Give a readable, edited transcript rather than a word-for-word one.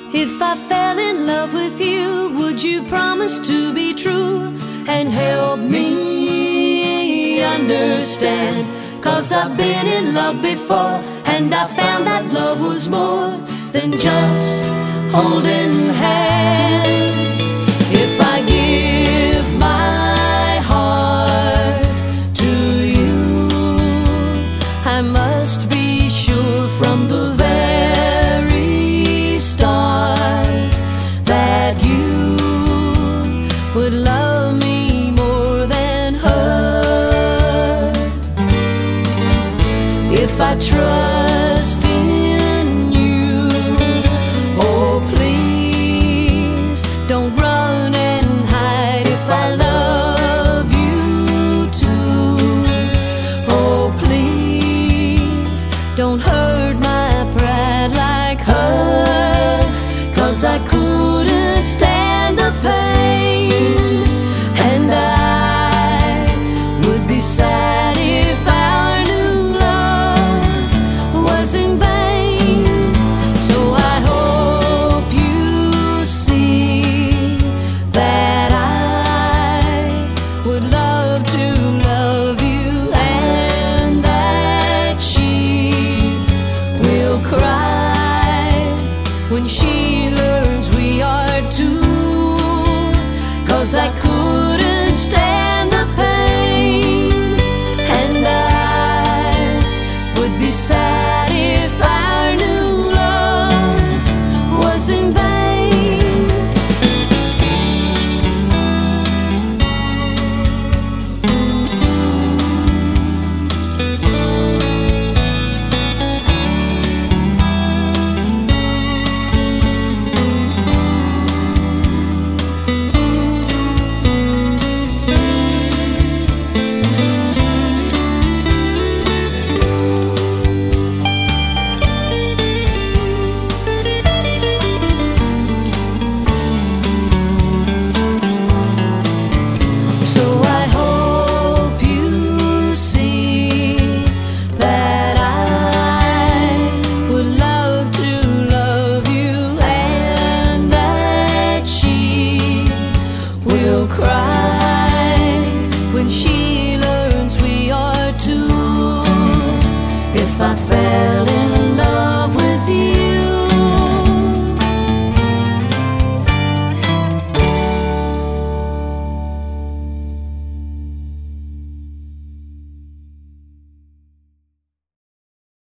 If I fell in love with you, would you promise to be true and help me understand? 'Cause I've been in love before, and I found that love was more than just holding hands. If I give my heart to you, I must be sure from the very start that you would love me more than her. If I trust in you, oh please don't run and hide. If I love you too, oh please don't hurt my pride like her. 'Cause I couldn't stand the pain, and I would be sad if our new love was in vain. So I hope you see that I would love to love you, and that she will cry when she learns we are two. 'Cause I couldn't stand the pain, and I would be sad if our new love was in vain. So I hope you see that I would love to love you, and that she will cry when she learns we are two. If I fell